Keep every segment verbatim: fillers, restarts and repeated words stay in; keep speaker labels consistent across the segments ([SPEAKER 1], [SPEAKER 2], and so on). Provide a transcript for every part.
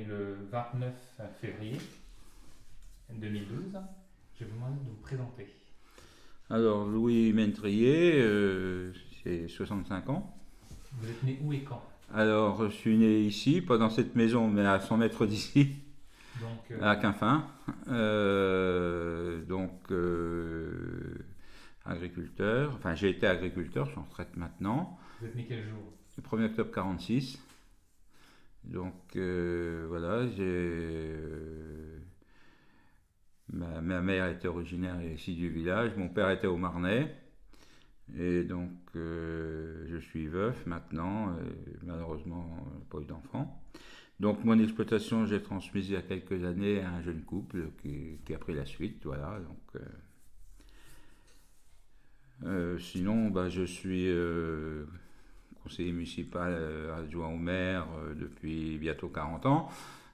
[SPEAKER 1] est le vingt-neuf février deux mille douze. Je vais vous demander de vous présenter.
[SPEAKER 2] Alors, Louis Ménetrier, euh, j'ai soixante-cinq ans.
[SPEAKER 1] Vous êtes né où et quand?
[SPEAKER 2] Alors, je suis né ici, pas dans cette maison, mais à cent mètres d'ici,
[SPEAKER 1] Donc, euh,
[SPEAKER 2] à Quinfin. Euh, donc, euh, agriculteur. Enfin, j'ai été agriculteur, je suis en retraite maintenant.
[SPEAKER 1] Vous êtes né quel jour?
[SPEAKER 2] Le premier octobre quarante-six. Donc, euh, voilà, j'ai... euh, ma, ma mère était originaire ici du village, mon père était au Marnais. Et donc, euh, je suis veuf maintenant, et malheureusement, euh, pas eu d'enfant. Donc, mon exploitation, j'ai transmise il y a quelques années à un jeune couple qui, qui a pris la suite, voilà. Donc, euh, euh, sinon, bah, je suis euh, conseiller municipal euh, adjoint au maire euh, depuis bientôt quarante ans.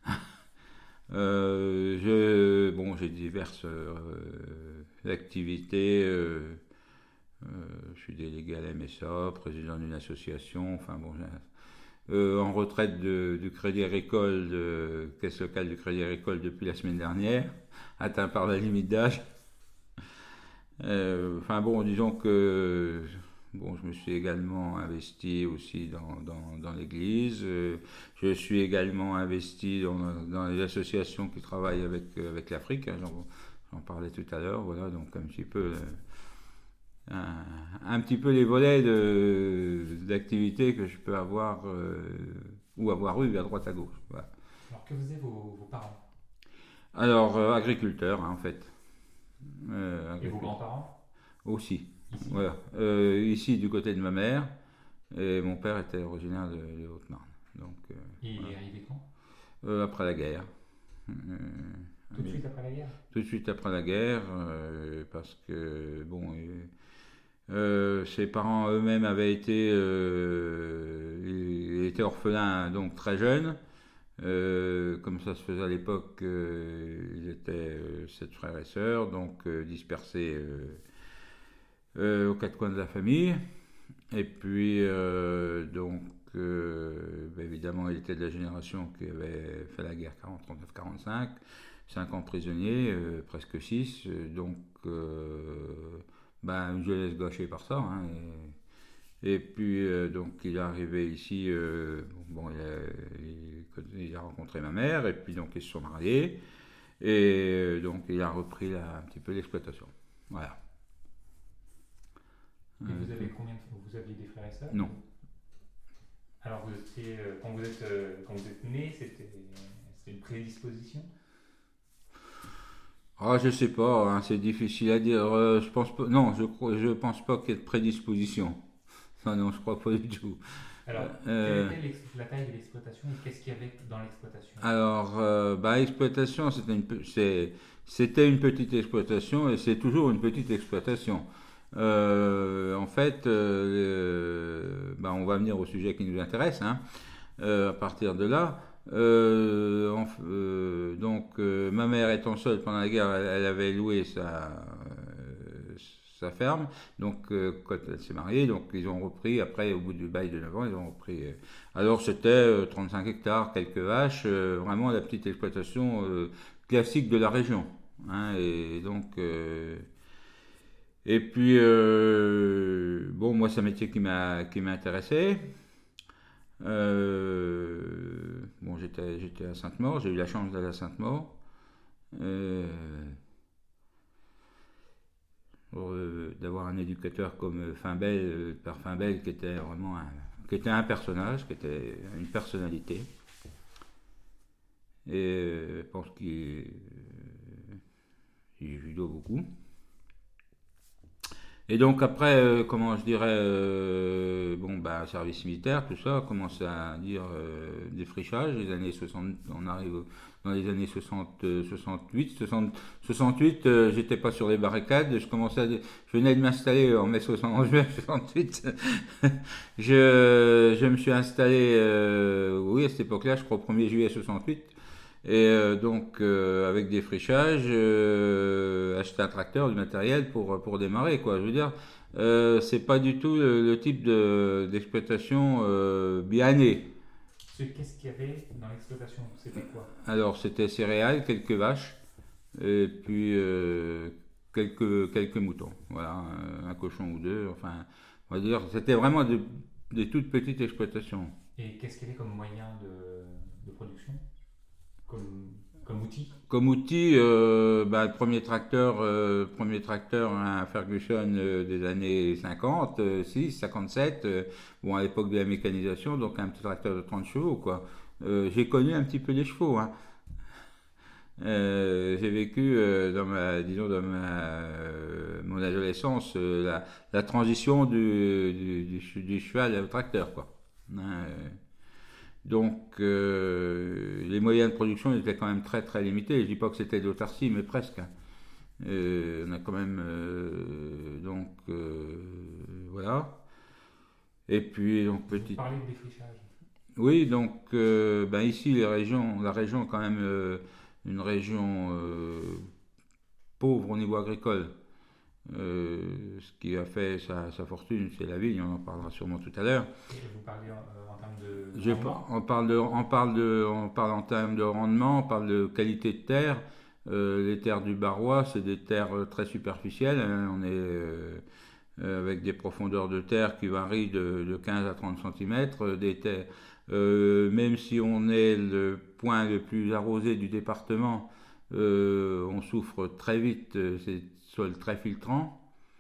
[SPEAKER 2] Euh, je, bon, j'ai diverses euh, activités. Euh, euh, je suis délégué à la M S A, président d'une association. Enfin bon, euh, en retraite de, du Crédit Agricole, de caisse locale du Crédit Agricole depuis la semaine dernière, atteint par la limite d'âge. Euh, enfin bon, disons que bon, je me suis également investi aussi dans, dans, dans l'Église. Euh, je suis également investi dans, dans les associations qui travaillent avec, avec l'Afrique. Hein, j'en, j'en parlais tout à l'heure. Voilà, donc un petit peu, euh, un, un petit peu les volets de, d'activités que je peux avoir euh, ou avoir eu à droite à gauche. Voilà.
[SPEAKER 1] Alors, que faisaient vos, vos parents?
[SPEAKER 2] Alors, euh, agriculteur, hein, en fait. Euh,
[SPEAKER 1] Et vos grands-parents?
[SPEAKER 2] Aussi.
[SPEAKER 1] Ici?
[SPEAKER 2] Voilà. Euh, ici, du côté de ma mère, et mon père était originaire de, de Haute-Marne. Donc, euh,
[SPEAKER 1] Et il
[SPEAKER 2] voilà.
[SPEAKER 1] est arrivé quand?
[SPEAKER 2] Euh, après la guerre. Euh,
[SPEAKER 1] Tout de
[SPEAKER 2] mais-
[SPEAKER 1] suite après la guerre?
[SPEAKER 2] Tout de suite après la guerre, euh, parce que, bon, euh, euh, ses parents eux-mêmes avaient été, euh, ils étaient orphelins, donc très jeunes. Euh, comme ça se faisait à l'époque, euh, ils étaient euh, sept frères et sœurs, donc euh, dispersés euh, euh, aux quatre coins de la famille. Et puis, euh, donc, euh, ben, évidemment, il était de la génération qui avait fait la guerre quarante, trente-neuf, quarante-cinq, cinq ans prisonnier, euh, presque six, donc, euh, ben, une jeunesse gâchée par ça. Hein, et, et puis, euh, donc, il est arrivé ici, euh, bon, il a, il, il a rencontré ma mère, et puis, donc, ils se sont mariés, et euh, donc, il a repris là, un petit peu l'exploitation. Voilà.
[SPEAKER 1] Et vous avez combien de... Vous aviez des frères et sœurs?
[SPEAKER 2] Non.
[SPEAKER 1] Alors, vous étiez, euh, quand vous êtes, euh, quand vous êtes né, c'était, c'était une prédisposition?
[SPEAKER 2] Ah, je sais pas, hein, c'est difficile à dire. Euh, je pense pas. Non, je crois, je pense pas qu'il y ait de prédisposition. Non, non, je crois pas du tout.
[SPEAKER 1] Alors,
[SPEAKER 2] Euh,
[SPEAKER 1] quelle était l'ex- la taille de l'exploitation et qu'est-ce qu'il y avait dans l'exploitation?
[SPEAKER 2] alors, euh, bah, exploitation, c'était une, pe- c'est- c'était une petite exploitation et c'est toujours une petite exploitation. Euh, en fait, euh, le- bah, on va venir au sujet qui nous intéresse, hein. Euh, à partir de là. Euh, en- euh, donc, euh, ma mère étant seule pendant la guerre, elle, elle avait loué sa, euh, sa ferme. Donc, euh, quand elle s'est mariée, donc ils ont repris, après, au bout du bail de neuf ans, ils ont repris. euh, alors, c'était euh, trente-cinq hectares, quelques vaches, euh, vraiment la petite exploitation euh, classique de la région. Hein, et donc, euh, et puis, euh, bon, moi, c'est un métier qui m'a qui m'a intéressé. Euh, bon, j'étais, j'étais à Sainte-Maure, j'ai eu la chance d'aller à Sainte-Maure. Euh, pour, euh, d'avoir un éducateur comme Fimbel, euh, Père Fimbel, qui était vraiment un, qui était un personnage, qui était une personnalité. Et euh, je pense qu'il euh, il judo beaucoup. Et donc après, euh, comment je dirais, euh, bon, bah, service militaire, tout ça, commence à dire euh, défrichage, les années soixante, on arrive dans les années soixante, euh, soixante-huit, soixante, soixante-huit, euh, j'étais pas sur les barricades, je commençais à, je venais de m'installer en mai soixante, en juin soixante-huit, je, je me suis installé, euh, oui, à cette époque-là, je crois au premier juillet soixante-huit, et euh, donc euh, avec des frichages, euh, acheter un tracteur, du matériel pour pour démarrer quoi. Je veux dire, euh, c'est pas du tout le, le type de, d'exploitation euh, bien née.
[SPEAKER 1] Qu'est-ce qu'il y avait dans l'exploitation? C'était quoi?
[SPEAKER 2] Alors, c'était céréales, quelques vaches, et puis euh, quelques, quelques moutons. Voilà, un cochon ou deux. Enfin, on va dire, c'était vraiment de- des toutes petites exploitations.
[SPEAKER 1] Et qu'est-ce qu'il y avait comme moyen de, de production? Comme, comme outil?
[SPEAKER 2] Comme outil, euh, bah, le premier tracteur, euh, premier tracteur, un Ferguson euh, des années cinquante, euh, six, cinquante-sept, euh, bon, à l'époque de la mécanisation, donc un petit tracteur de trente chevaux, quoi. Euh, j'ai connu un petit peu les chevaux, hein. Euh, j'ai vécu euh, dans ma, disons, dans ma, euh, mon adolescence, euh, la, la transition du, du, du, du cheval au tracteur, quoi. Hein, euh, donc, euh, les moyens de production étaient quand même très très limités. Je dis pas que c'était de l'autarcie, mais presque. Euh, on a quand même euh, donc euh, voilà. Et puis donc
[SPEAKER 1] Vous
[SPEAKER 2] petit.
[SPEAKER 1] parlez de défrichage.
[SPEAKER 2] Oui, donc euh, ben ici les régions, la région est quand même euh, une région euh, pauvre au niveau agricole. Euh, ce qui a fait sa, sa fortune, c'est la vigne. On en parlera sûrement tout à l'heure.
[SPEAKER 1] Et vous parlez en, euh, en termes de
[SPEAKER 2] Je,
[SPEAKER 1] rendement?
[SPEAKER 2] on, parle de, on, parle de, on parle en termes de rendement, on parle de qualité de terre. Euh, les terres du Barrois, c'est des terres euh, très superficielles, hein. On est euh, euh, avec des profondeurs de terre qui varient de, de quinze à trente centimètres. Des terres, euh, même si on est le point le plus arrosé du département, euh, on souffre très vite euh, ces sols très filtrants.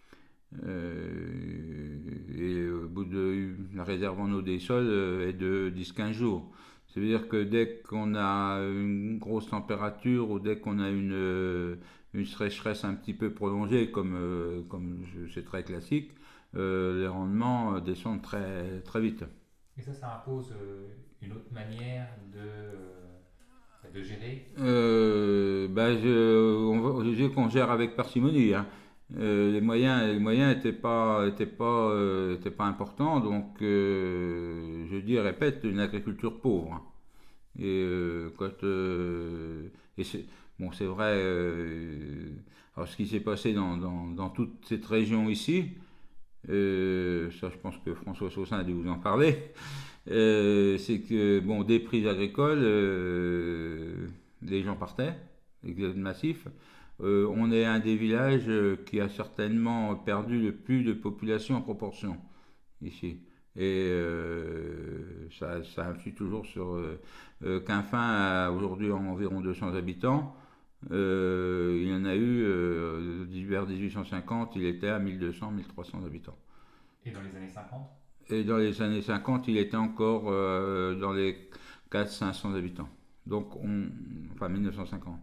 [SPEAKER 2] Euh, et au bout de la réserve en eau des sols euh, est de dix à quinze jours. Ça veut dire que dès qu'on a une grosse température ou dès qu'on a une, euh, une sécheresse un petit peu prolongée, comme, euh, comme c'est très classique, euh, les rendements euh, descendent très, très vite.
[SPEAKER 1] Et ça, ça impose euh, une autre manière de, euh, de gérer.
[SPEAKER 2] Euh, ben je, on, va- je dis qu'on gère avec parcimonie, hein. Euh, les moyens, les moyens étaient pas, étaient pas, euh, étaient pas importants, donc euh, je dis, répète, une agriculture pauvre, hein. Et euh, quand, euh, et c'est, bon, c'est vrai. Euh, alors, ce qui s'est passé dans, dans, dans toute cette région ici, euh, ça, je pense que François Saussin a dû vous en parler. Euh, c'est que, bon, des prises agricoles, euh, les gens partaient, les massifs. Euh, on est un des villages euh, qui a certainement perdu le plus de population en proportion ici. Et euh, ça, ça influe toujours sur. Euh, euh, Quinfin a aujourd'hui environ deux cents habitants. Euh, il y en a eu, euh, vers mille huit cent cinquante, il était à mille deux cents, mille trois cents habitants.
[SPEAKER 1] Et dans les années cinquante?
[SPEAKER 2] Et dans les années cinquante, il était encore euh, dans les quatre cents à cinq cents habitants. Donc, on, enfin mille neuf cent cinquante.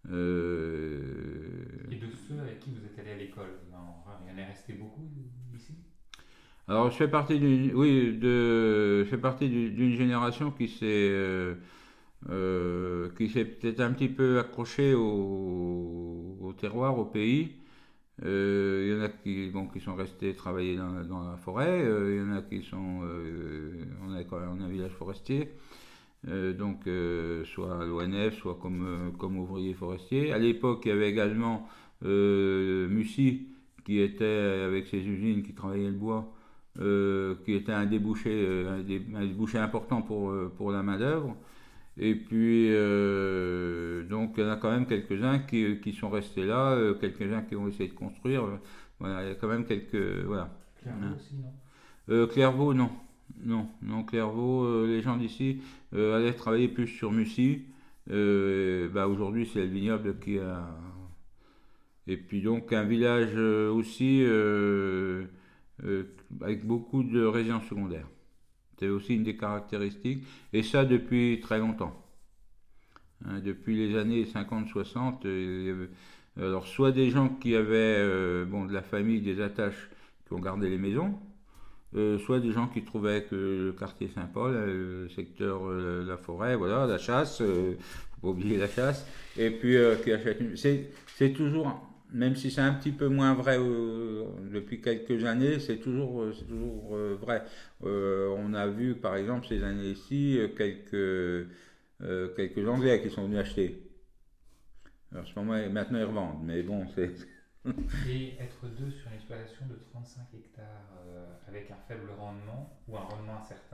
[SPEAKER 2] Euh,
[SPEAKER 1] Et de ceux avec qui vous êtes allé à l'école, il y en est resté beaucoup ici?
[SPEAKER 2] alors, je fais partie d'une, oui, de, je fais partie d'une d'une génération qui s'est, euh, euh, qui s'est peut-être un petit peu accrochée au, au terroir, au pays. Euh, il y en a qui, bon, qui sont restés travailler dans, dans la forêt. Euh, il y en a qui sont, euh, on a quand même on a un village forestier. Euh, donc euh, soit à l'O N F, soit comme, euh, comme ouvrier forestier. À l'époque, il y avait également euh, Mussy, qui était avec ses usines qui travaillaient le bois, euh, qui était un débouché, euh, un, dé, un débouché important pour, euh, pour la main-d'œuvre. Et puis, euh, donc, il y en a quand même quelques-uns qui, qui sont restés là, euh, quelques-uns qui ont essayé de construire. Euh, voilà, il y a quand même quelques. Voilà.
[SPEAKER 1] Clairvaux
[SPEAKER 2] Hein.
[SPEAKER 1] aussi, non?
[SPEAKER 2] Euh, Clairvaux, non. Non, non, Clairvaux, euh, les gens d'ici euh, allaient travailler plus sur Mussy. Euh, bah, aujourd'hui, c'est le vignoble qui a. Et puis, donc, un village euh, aussi euh, euh, avec beaucoup de résidences secondaires. C'est aussi une des caractéristiques. Et ça depuis très longtemps. Hein, depuis les années cinquante soixante. Euh, alors, soit des gens qui avaient euh, bon, de la famille, des attaches, qui ont gardé les maisons. Euh, soit des gens qui trouvaient que le quartier Saint-Paul, euh, le secteur euh, la forêt, voilà, la chasse, euh, faut pas oublier la chasse, et puis euh, qui achètent une. C'est, c'est toujours, même si c'est un petit peu moins vrai euh, depuis quelques années, c'est toujours, c'est toujours euh, vrai. Euh, on a vu par exemple ces années-ci euh, quelques, euh, quelques Anglais qui sont venus acheter. Alors, en ce moment, maintenant ils revendent, mais bon, c'est.
[SPEAKER 1] Et être deux sur une exploitation de trente-cinq hectares euh, avec un faible rendement ou un rendement incertain?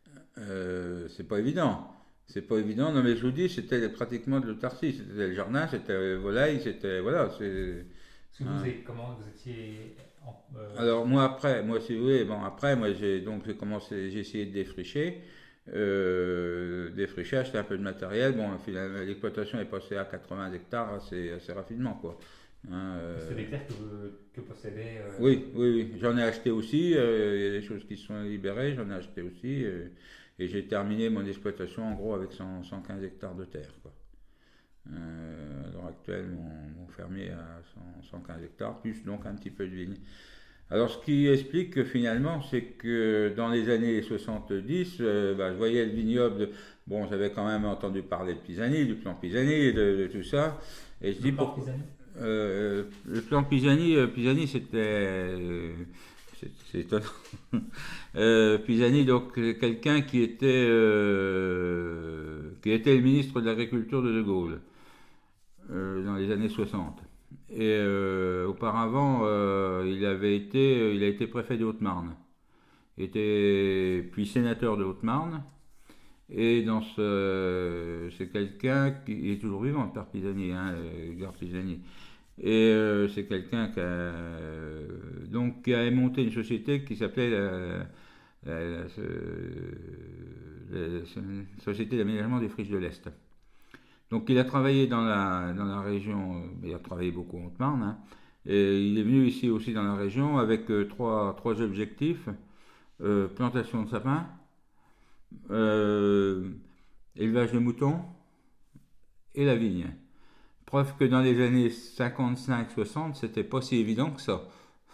[SPEAKER 2] Euh, c'est pas évident. C'est pas évident. Non, mais je vous dis, c'était pratiquement de l'autarcie. C'était le jardin, c'était volaille, c'était. Voilà. C'est,
[SPEAKER 1] Parce que vous,
[SPEAKER 2] hein.
[SPEAKER 1] avez, comment vous étiez en, euh,
[SPEAKER 2] Alors, moi, après, moi, si vous voulez, bon, après, moi, j'ai donc j'ai commencé, j'ai essayé de défricher. Euh, défrichage, c'était un peu de matériel. Bon, finalement, l'exploitation est passée à quatre-vingts hectares assez, assez rapidement, quoi. Hein,
[SPEAKER 1] c'est
[SPEAKER 2] euh,
[SPEAKER 1] des terres que, vous, que possédait. Euh,
[SPEAKER 2] Oui, oui, oui. J'en ai acheté aussi. euh, Il y a des choses qui se sont libérées. J'en ai acheté aussi. euh, et j'ai terminé mon exploitation en gros avec cent, cent quinze hectares de terre, quoi. Euh, à l'heure actuelle, mon, mon fermier a cent, cent quinze hectares, plus donc un petit peu de vigne. Alors, ce qui explique que finalement, c'est que dans les années soixante-dix, euh, bah, je voyais le vignoble. De- bon, j'avais quand même entendu parler de Pisani, du plan Pisani, de, de tout ça. Et je
[SPEAKER 1] le
[SPEAKER 2] dis
[SPEAKER 1] plan
[SPEAKER 2] pourquoi.
[SPEAKER 1] Pisani.
[SPEAKER 2] Euh, le plan Pisani, euh, Pisani c'était. euh, c'est c'est étonnant. Euh, Pisani, donc, euh, quelqu'un qui était, euh, qui était le ministre de l'Agriculture de De Gaulle euh, dans les années soixante. Et euh, auparavant, euh, il avait été, il a été préfet de Haute-Marne. Il était puis sénateur de Haute-Marne. Et dans ce, c'est quelqu'un qui il est toujours vivant, le père Pisani, hein, Edgar Pisani. Et euh, c'est quelqu'un qui a, euh, donc, qui a monté une société qui s'appelait la, la- la- la- la Société d'aménagement des friches de l'Est. Donc il a travaillé dans la, dans la région, euh, il a travaillé beaucoup en Haute-Marne, hein, et il est venu ici aussi dans la région avec euh, trois, trois objectifs. Euh, plantation de sapins, euh, élevage de moutons et la vigne. Preuve que dans les années cinquante-cinq soixante, c'était pas si évident que ça.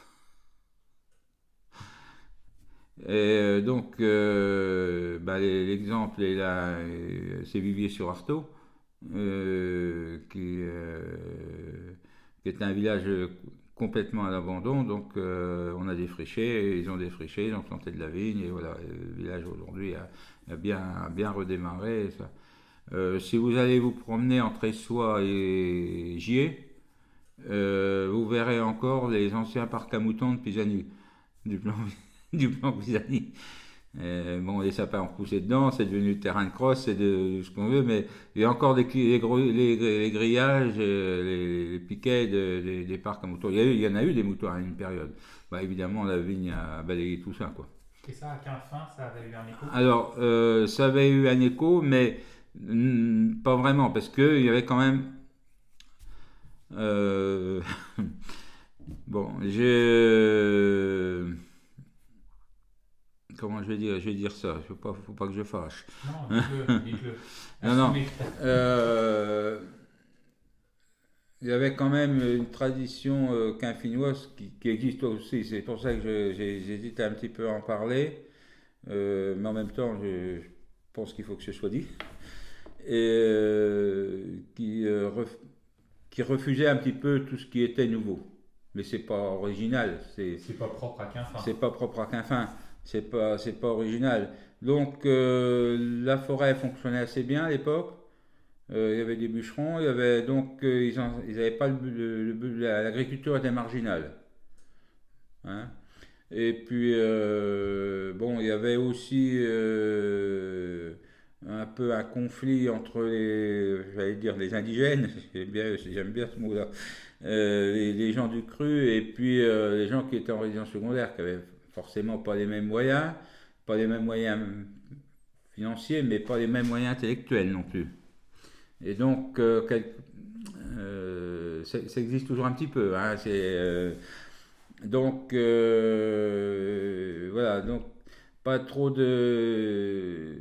[SPEAKER 2] Et euh, donc, euh, bah, l'exemple est là, euh, c'est Vivier-sur-Artaud, euh, qui, euh, qui est un village complètement à l'abandon. Donc, euh, on a défriché, ils ont défriché, ils ont planté de la vigne, et voilà, le village aujourd'hui a, a bien, a bien redémarré. Ça. Euh, si vous allez vous promener entre Essois et Gier, euh, vous verrez encore les anciens parcs à moutons de Pisani, du plan, du plan Pisani. Euh, bon, les sapins ont poussé dedans, c'est devenu terrain de crosse, c'est de ce qu'on veut, mais il y a encore des, les, gros, les, les grillages, euh, les, les piquets de, des, des parcs à moutons. Il y, a eu, il y en a eu des moutons à une période. Bah, évidemment, la vigne a balayé tout ça, quoi.
[SPEAKER 1] Et ça, à Quinfin, ça avait eu un écho.
[SPEAKER 2] Alors, euh, ça avait eu un écho, mais mm, pas vraiment, parce qu'il y avait quand même. Euh, bon, j'ai. Comment je vais dire, je vais dire ça, il ne faut pas, faut pas que je fâche.
[SPEAKER 1] Non, dites-le, dites-le.
[SPEAKER 2] Non, non.
[SPEAKER 1] Assumez.
[SPEAKER 2] Euh, il y avait quand même une tradition euh, quinfinoise qui, qui existe aussi. C'est pour ça que je- j'ai- j'hésite un petit peu à en parler. Euh, mais en même temps, je, je pense qu'il faut que ce soit dit. Et euh, qui, euh, ref- qui refusait un petit peu tout ce qui était nouveau. Mais c'est pas original. C'est
[SPEAKER 1] C'est pas propre à Quinfin.
[SPEAKER 2] c'est pas propre à Quinfin. C'est pas, c'est pas original. Donc euh, la forêt fonctionnait assez bien à l'époque. Euh, il y avait des bûcherons. Il y avait donc euh, ils, en- ils avaient pas le, le- le- la- l'agriculture était marginale. Hein. Et puis euh, bon, il y avait aussi euh, un peu un conflit entre les, j'allais dire les indigènes. J'aime bien, j'aime bien ce mot-là. Euh, les, les gens du cru et puis euh, les gens qui étaient en résidence secondaire, qui avaient forcément pas les mêmes moyens, pas les mêmes moyens financiers, mais pas les mêmes moyens intellectuels non plus. Et donc, euh, quel- euh, ça, ça existe toujours un petit peu. Hein, c'est, euh, donc, euh, voilà, donc pas trop de.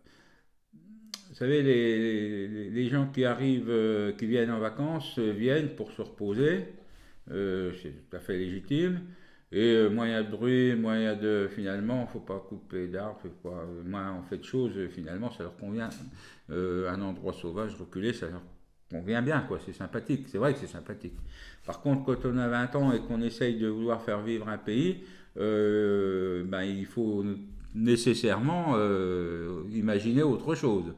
[SPEAKER 2] Vous savez, les, les- les gens qui arrivent, euh, qui viennent en vacances, euh, viennent pour se reposer. Euh, c'est tout à fait légitime. Et euh, moins il y a de bruit, moins il y a de. Finalement, il ne faut pas couper d'arbres, faut pas- moins on fait de choses, euh, finalement, ça leur convient. Euh, un endroit sauvage, reculé, ça leur convient bien, quoi. C'est sympathique, c'est vrai que c'est sympathique. Par contre, quand on a vingt ans et qu'on essaye de vouloir faire vivre un pays, euh, ben, il faut nécessairement euh, imaginer autre chose.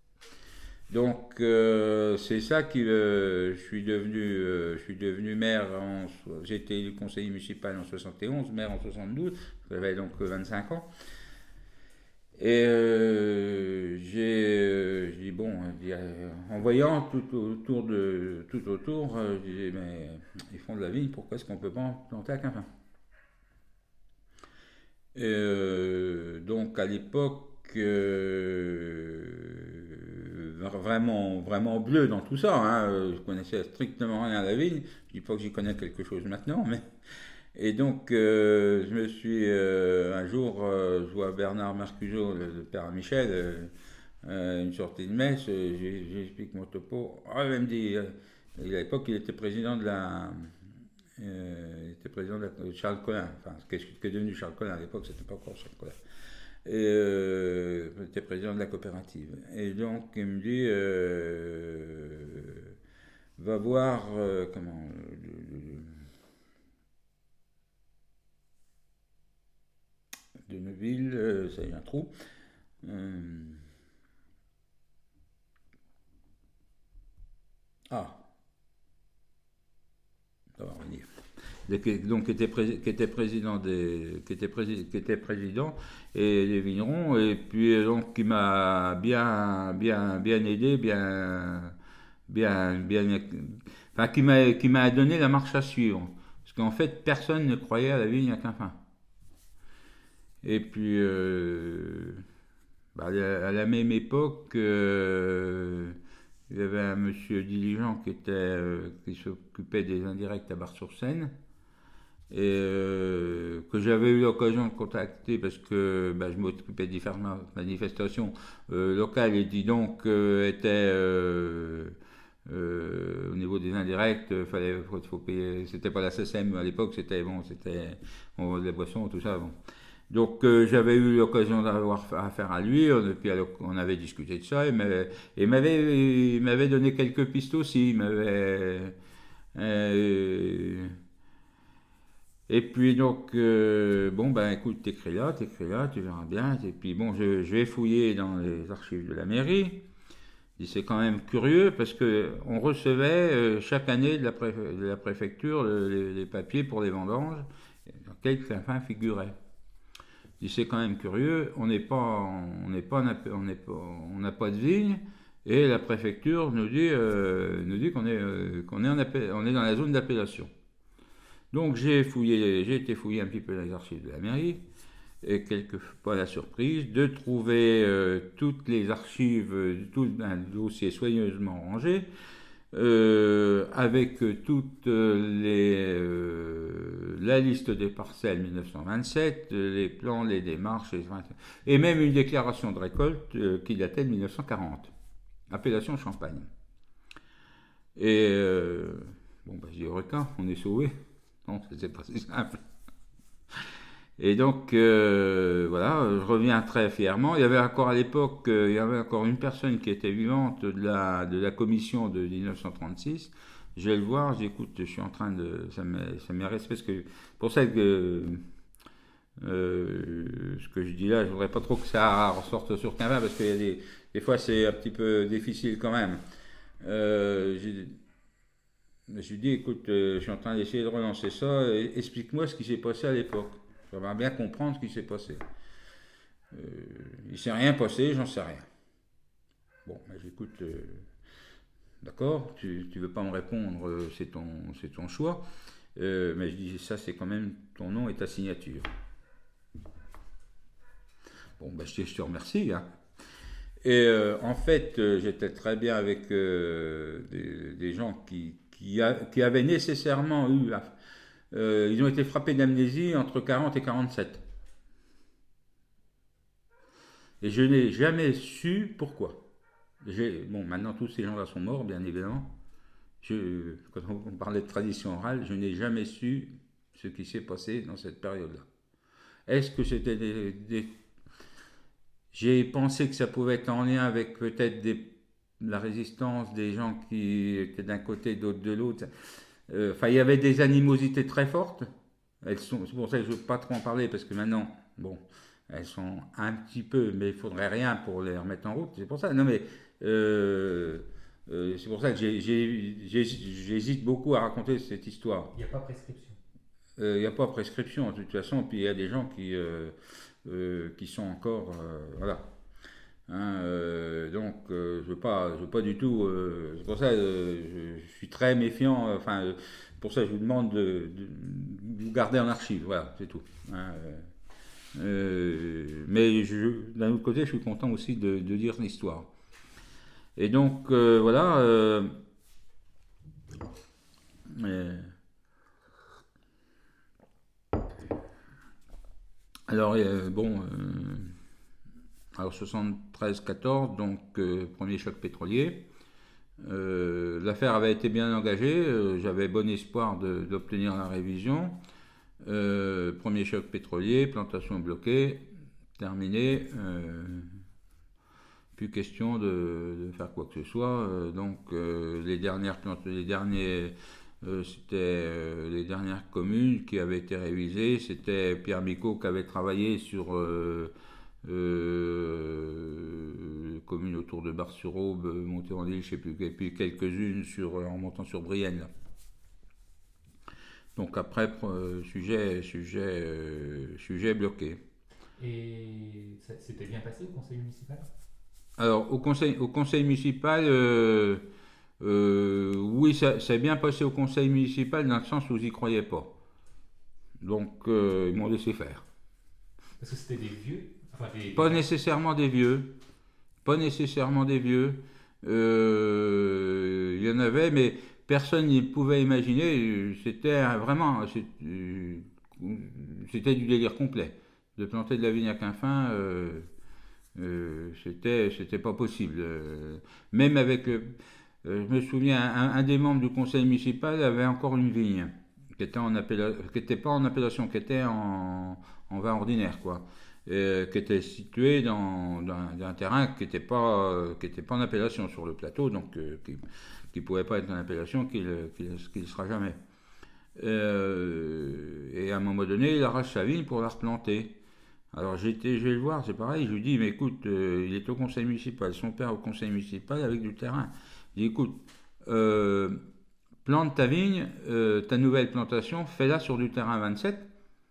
[SPEAKER 2] Donc euh, c'est ça qui euh, je suis devenu euh, je suis devenu maire en j'ai été élu conseiller municipal en soixante et onze, maire en soixante-douze, j'avais donc vingt-cinq ans. Et euh, j'ai euh, j'ai dit, bon, euh, en voyant tout autour, de, tout autour euh, je disais, mais ils font de la vigne, pourquoi est-ce qu'on ne peut pas en planter à Quintin? Et euh, donc à l'époque, euh, vraiment, vraiment bleu dans tout ça, hein, je connaissais strictement rien à la vigne, je dis pas que j'y connais quelque chose maintenant, mais et donc, euh, je me suis, euh, un jour, euh, je vois Bernard Mercuzot, le, le père Michel, euh, euh, une sortie de messe, euh, j'ai- j'explique mon topo. Ah, il me dit, euh, à l'époque, il était président de la, euh, il était président de, la- de Charles Collin, enfin, ce qui est, ce qui est devenu Charles Collin, à l'époque, c'était pas encore Charles Collin. Et euh, il était président de la coopérative. Et donc, il me dit, euh, va voir, euh, comment, le- le- de Neuville, euh, ça y est, un trou. Euh, ah, ça va revenir. Donc, qui était, pré- qui était président des, qui était, prési- qui était président et des vignerons, et puis euh, donc qui m'a bien, bien, bien aidé, bien, bien, bien, enfin qui m'a, qui m'a donné la marche à suivre, parce qu'en fait personne ne croyait à la vigne à Quintin. Et puis euh, bah, à la à la même époque, euh, il y avait un monsieur diligent qui était, euh, qui s'occupait des indirects à Bar-sur-Seine et euh, que j'avais eu l'occasion de contacter parce que bah, je m'occupais de différentes manifestations euh, locales et qui donc euh, étaient euh, euh, au niveau des indirects, il fallait faut, faut payer, c'était pas la C S M à l'époque, c'était bon, c'était on, les boissons, tout ça. Bon. Donc euh, j'avais eu l'occasion d'avoir affaire à lui, on, puis alors, on avait discuté de ça, et m'avait, et m'avait, il m'avait donné quelques pistes aussi, il m'avait... euh, et puis donc, euh, bon ben écoute, t'écris là, t'écris là, tu verras bien, et puis bon, je, je vais fouiller dans les archives de la mairie, et c'est quand même curieux, parce que on recevait euh, chaque année de la, pré- de la préfecture le- les, les papiers pour les vendanges, dans lesquels Quintin figurait. Je dis, c'est quand même curieux, on n'est pas, on n'est pas, en appe- on n'est pas, on n'a pas de vigne, et la préfecture nous dit, euh, nous dit qu'on est, euh, qu'on est, en appel- on est dans la zone d'appellation. Donc j'ai fouillé, j'ai été fouiller un petit peu dans les archives de la mairie, et quelquefois la surprise de trouver euh, toutes les archives, euh, tout un dossier soigneusement rangé, euh, avec toute les, euh, la liste des parcelles mille neuf cent vingt-sept, les plans, les démarches, les, et même une déclaration de récolte euh, qui datait de mille neuf cent quarante, appellation Champagne. Et euh, bon, bah, je dis requin, on est sauvé. Non, c'était pas si simple. Et donc, euh, voilà, je reviens très fièrement. Il y avait encore à l'époque, euh, il y avait encore une personne qui était vivante de la, de la commission de mille neuf cent trente-six. Je vais le voir, je dis, écoute, je suis en train de... Ça m'intéresse parce que... Pour ça que... Euh, ce que je dis là, je voudrais pas trop que ça ressorte sur Quintin parce qu'il y a des, des fois c'est un petit peu difficile quand même. Euh, j'ai- je lui dis, écoute, euh, je suis en train d'essayer de relancer ça, et explique-moi ce qui s'est passé à l'époque. J'aimerais bien comprendre ce qui s'est passé. Euh, il ne s'est rien passé, j'en sais rien. Bon, ben, j'écoute, euh, d'accord, tu ne veux pas me répondre, euh, c'est ton, c'est ton choix. Euh, mais je dis, ça c'est quand même ton nom et ta signature. Bon, ben, je, te, je te remercie. Hein. Et euh, en fait, euh, j'étais très bien avec euh, des, des gens qui, qui, a, qui avaient nécessairement eu... Euh, ils ont été frappés d'amnésie entre quarante et quarante-sept. Et je n'ai jamais su pourquoi. J'ai- Bon, maintenant tous ces gens-là sont morts, bien évidemment. Je, quand on parlait de tradition orale, je n'ai jamais su ce qui s'est passé dans cette période-là. Est-ce que c'était des, des- J'ai pensé que ça pouvait être en lien avec peut-être des- la résistance des gens qui étaient d'un côté, d'autres de l'autre. Euh, Enfin, il y avait des animosités très fortes. Elles sont, c'est pour ça que je ne veux pas trop en parler, parce que maintenant, bon, elles sont un petit peu, mais il ne faudrait rien pour les remettre en route. C'est pour ça. Non, mais euh, euh, c'est pour ça que j'ai- j'ai- j'ai- j'hésite beaucoup à raconter cette histoire.
[SPEAKER 1] Il n'y a pas prescription.
[SPEAKER 2] Il n'y a pas prescription, de toute façon. Puis il y a des gens qui, euh, euh, qui sont encore, euh, voilà. Hein, euh, donc, euh, je veux pas, je veux pas du tout. Euh, c'est pour ça, euh, je, je suis très méfiant. euh, Enfin, euh, pour ça, je vous demande de, de- de vous garder en archive. Voilà, c'est tout. Hein, euh, euh, mais je- d'un autre côté, je suis content aussi de, de dire l'histoire. Et donc, euh, voilà. euh, euh, alors, euh, bon, euh, alors soixante-treize quatorze, donc euh, premier choc pétrolier. Euh, l'affaire avait été bien engagée. euh, J'avais bon espoir de- d'obtenir la révision. Euh, premier choc pétrolier, plantation bloquée, terminé. euh, plus question de, de faire quoi que ce soit. euh, donc euh, les dernières plantes, les derniers, euh, c'était euh, les dernières communes qui avaient été révisées. C'était Pierre Micot qui avait travaillé sur euh, euh, communes autour de Bar-sur-Aube, Montérégie, je sais plus, et puis quelques-unes sur en montant sur Brienne. Là. Donc après, euh, sujet, sujet, euh, sujet bloqué.
[SPEAKER 1] Et ça s'était bien passé au conseil municipal?
[SPEAKER 2] Alors au conseil, au conseil municipal, euh, euh, oui, ça s'est bien passé au conseil municipal dans le sens où ils n'y croyaient pas. Donc euh, ils m'ont laissé faire.
[SPEAKER 1] Parce que c'était des vieux, enfin des, des
[SPEAKER 2] Pas
[SPEAKER 1] gens.
[SPEAKER 2] nécessairement des vieux, pas nécessairement des vieux. Euh, Il y en avait, mais personne n'y pouvait imaginer. C'était vraiment, c'était du délire complet. De planter de la vigne à Quinfin, euh, euh, c'était, c'était pas possible. Euh, même avec, euh, je me souviens, un, un des membres du conseil municipal avait encore une vigne qui était en appella- qui était pas en appellation, qui était en, en vin ordinaire, quoi. Euh, qui était situé dans, dans, dans un terrain qui n'était pas, euh, qui était pas en appellation sur le plateau, donc euh, qui ne pouvait pas être en appellation, qu'il ne sera jamais. Euh, et à un moment donné, il arrache sa vigne pour la replanter. Alors j'étais, je vais le voir, c'est pareil, je lui dis, mais écoute, euh, il est au conseil municipal, son père au conseil municipal avec du terrain. Je dis, écoute, euh, plante ta vigne, euh, ta nouvelle plantation, fais-la sur du terrain vingt-sept.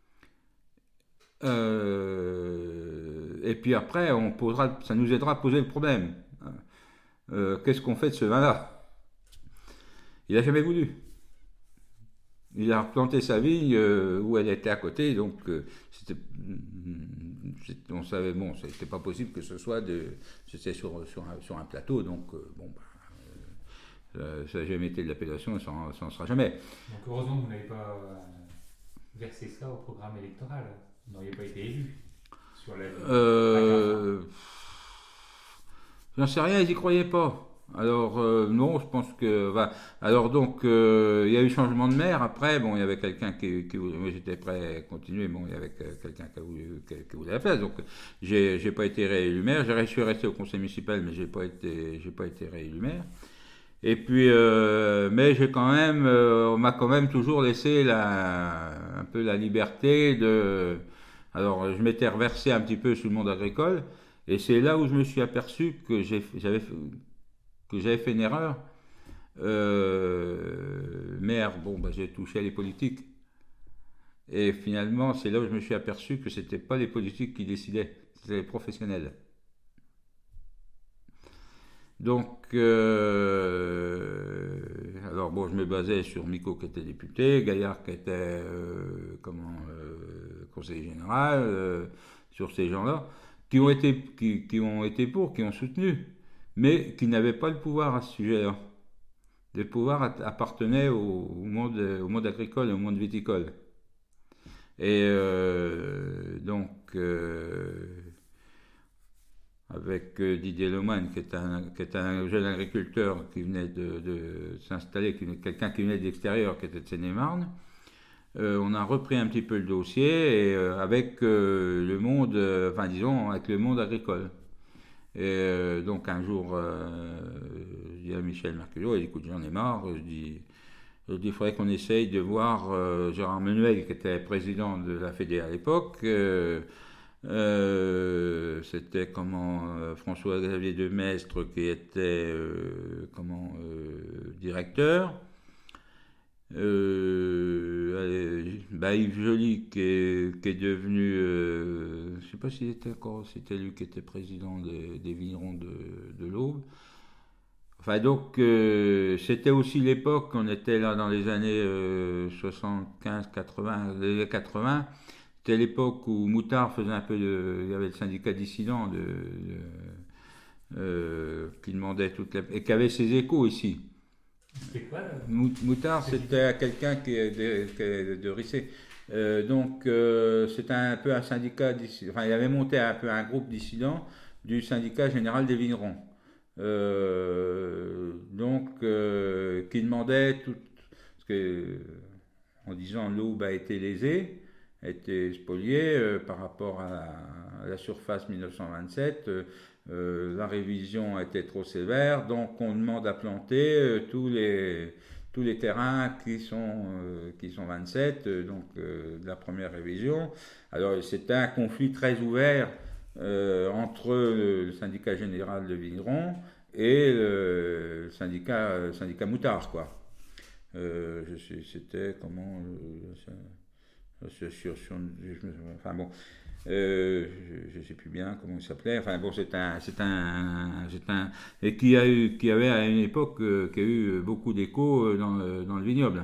[SPEAKER 2] Euh, et puis après, on posera, ça nous aidera à poser le problème. Euh, Qu'est-ce qu'on fait de ce vin-là? Il n'a jamais voulu. Il a replanté sa vigne euh, où elle était à côté, donc euh, c'était, on savait, bon, c'était pas possible que ce soit de, c'était sur, sur, un, sur un plateau, donc euh, bon, bah, euh, ça n'a jamais été de l'appellation et ça n'en sera jamais.
[SPEAKER 1] Donc heureusement que vous n'avez pas euh, versé ça au programme électoral. Vous n'auriez pas été élu sur la ligne.
[SPEAKER 2] Euh, J'en sais rien, ils y croyaient pas. Alors euh, non, je pense que. Bah, alors donc euh, il y a eu changement de maire. Après, bon, il y avait quelqu'un qui, qui voulait- moi j'étais prêt à continuer. Bon, il y avait que- quelqu'un qui, a voulu- qui- qui voulait la place. Donc j'ai j'ai pas été réélu maire. J'ai réussi à rester au conseil municipal, mais j'ai pas été j'ai pas été réélu maire. Et puis, euh, mais j'ai quand même, euh, on m'a quand même toujours laissé la, un peu la liberté de. Alors, je m'étais reversé un petit peu sur le monde agricole, et c'est là où je me suis aperçu que j'ai- j'avais que j'avais fait une erreur. Euh, maire, bon, bah, j'ai touché à les politiques, et finalement, c'est là où je me suis aperçu que c'était pas les politiques qui décidaient, c'était les professionnels. Donc, euh, alors bon, je me basais sur Micot qui était député, Gaillard qui était euh, comment, euh, conseiller général, euh, sur ces gens-là, qui ont été, qui, qui ont été pour, qui ont soutenu, mais qui n'avaient pas le pouvoir à ce sujet-là. Le pouvoir appartenait au, au monde, au monde agricole, au monde viticole. Et euh, donc, euh, avec euh, Didier Lemoine, qui est, un, qui est un jeune agriculteur qui venait de, de s'installer, quelqu'un qui venait de l'extérieur, qui était de Seine-et-Marne. Euh, on a repris un petit peu le dossier et, euh, avec euh, le monde, euh, enfin disons, avec le monde agricole. Et euh, donc un jour, euh, je dis à Michel Merculot, il dit, écoute, j'en ai marre, je dis, je dis, il faudrait qu'on essaye de voir euh, Gérard Menuel, qui était président de la Fédé à l'époque, euh, euh, c'était comment euh, François-Xavier de Maistre qui était euh, comment euh, directeur. Euh, allez, bah Yves Joly qui est, qui est devenu euh, je ne sais pas si c'était encore, c'était lui qui était président des, des vignerons de, de l'Aube. Enfin donc euh, c'était aussi l'époque, on était là dans les années euh, soixante-quinze quatre-vingts, les années quatre-vingts, c'était l'époque où Moutard faisait un peu de, il y avait le syndicat dissident de, de, euh, qui demandait toute la, et qui avait ses échos ici.
[SPEAKER 1] C'était quoi là
[SPEAKER 2] Moutard, c'était quelqu'un qui est de, qui est de Rissé. Euh, donc euh, c'était un peu un syndicat, enfin il avait monté un peu un groupe dissident du syndicat général des vignerons. Euh, donc euh, qui demandait tout, parce que en disant l'Aube a été lésée, a été spoliée euh, par rapport à la, à la surface mille neuf cent vingt-sept. Euh, euh, la révision était trop sévère, donc on demande à planter euh, tous les tous les terrains qui sont euh, qui sont vingt-sept, euh, donc euh, de la première révision. Alors c'était un conflit très ouvert euh, entre le syndicat général de vignerons et le syndicat, le syndicat Moutard, quoi. Euh, je sais, c'était comment l'association, enfin bon, euh, je ne sais plus bien comment il s'appelait. Enfin bon, c'est un, c'est un, c'est un, et qui a eu, qui avait à une époque, euh, qui a eu beaucoup d'écho dans, dans le vignoble.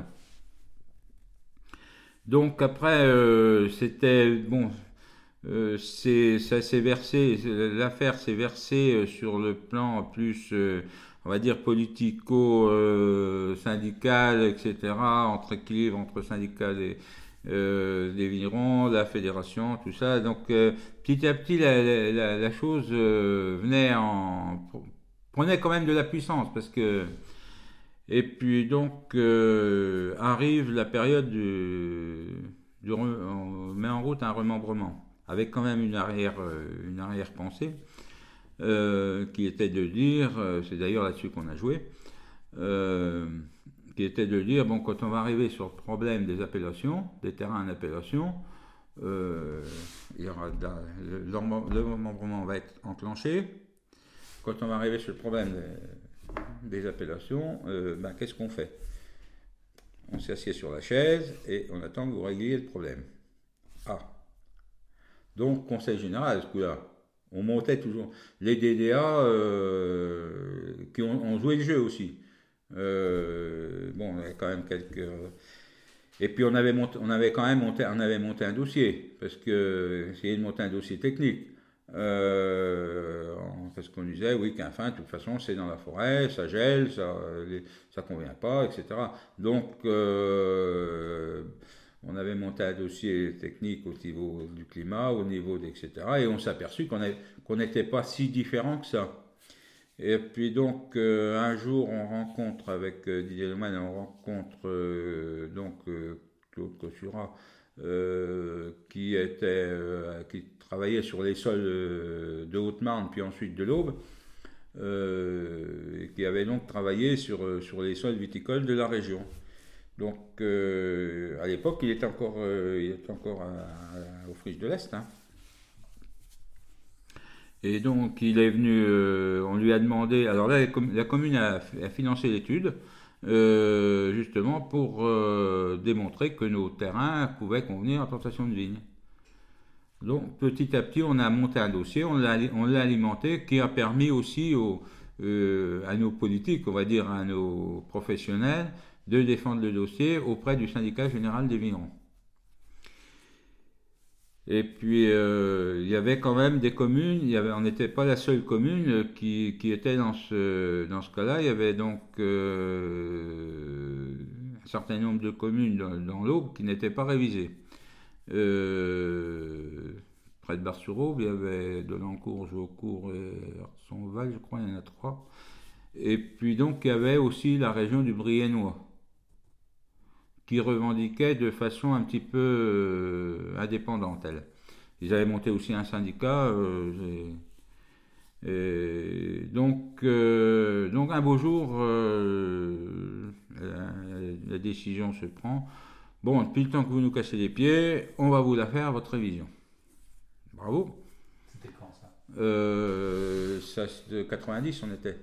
[SPEAKER 2] Donc après, euh, c'était bon. Euh, c'est, ça s'est versé, l'affaire s'est versée sur le plan plus, euh, on va dire, politico-syndical, euh, et cetera, entre équilibre entre syndicats des, euh, des vignerons, la fédération, tout ça. Donc euh, petit à petit, la, la, la chose euh, venait en... prenait quand même de la puissance, parce que... Et puis donc euh, arrive la période du... du on met en route un remembrement avec quand même une arrière, une arrière-pensée, euh, qui était de dire, euh, c'est d'ailleurs là-dessus qu'on a joué, euh, qui était de dire, bon, quand on va arriver sur le problème des appellations, des terrains en appellation, euh, il y aura de la, le, le remembrement va être enclenché. Quand on va arriver sur le problème des, des appellations, euh, ben, qu'est-ce qu'on fait? On s'assied sur la chaise et on attend que vous régliez le problème. Ah. Donc, conseil général à ce coup-là, on montait toujours. Les D D A euh, qui ont, ont joué le jeu aussi. Euh, bon, il y avait quand même quelques. Et puis on avait, monté, on avait quand même monté, on avait monté un dossier, parce que essayer de monter un dossier technique. Euh, parce qu'on disait, oui, qu'un fin, de toute façon, c'est dans la forêt, ça gèle, ça ça convient pas, et cetera. Donc, euh, on avait monté un dossier technique au niveau du climat, au niveau de, et cetera. Et on s'est aperçu qu'on qu'on n'était pas si différents que ça. Et puis donc, euh, un jour, on rencontre avec euh, Didier Lemoine, on rencontre euh, donc euh, Claude Cossura, euh, qui, était, euh, qui travaillait sur les sols euh, de Haute-Marne, puis ensuite de l'Aube, euh, et qui avait donc travaillé sur, sur les sols viticoles de la région. Donc, euh, à l'époque, il était encore, euh, il était encore à, à, au Friche de l'Est. Hein. Et donc, il est venu, euh, on lui a demandé. Alors là, la commune a, a financé l'étude, euh, justement pour euh, démontrer que nos terrains pouvaient convenir à plantation de vignes. Donc, petit à petit, on a monté un dossier, on l'a, on l'a alimenté, qui a permis aussi aux, euh, à nos politiques, on va dire à nos professionnels, de défendre le dossier auprès du syndicat général des vignerons. Et puis, euh, il y avait quand même des communes, il y avait, on n'était pas la seule commune qui, qui était dans ce, dans ce cas-là. Il y avait donc euh, un certain nombre de communes dans, dans l'Aube qui n'étaient pas révisées. Euh, près de Bar-sur-Aube, il y avait Delancourt, Jaucourt et Arsonval, je crois, il y en a trois. Et puis donc, il y avait aussi la région du Briennois, qui revendiquait de façon un petit peu euh, indépendante, elle. Ils avaient monté aussi un syndicat. Euh, et donc, euh, donc, un beau jour, euh, la, la décision se prend. Bon, depuis le temps que vous nous cassez les pieds, on va vous la faire, votre révision. Bravo.
[SPEAKER 1] C'était quand ça
[SPEAKER 2] euh, Ça, de quatre-vingt-dix, on était.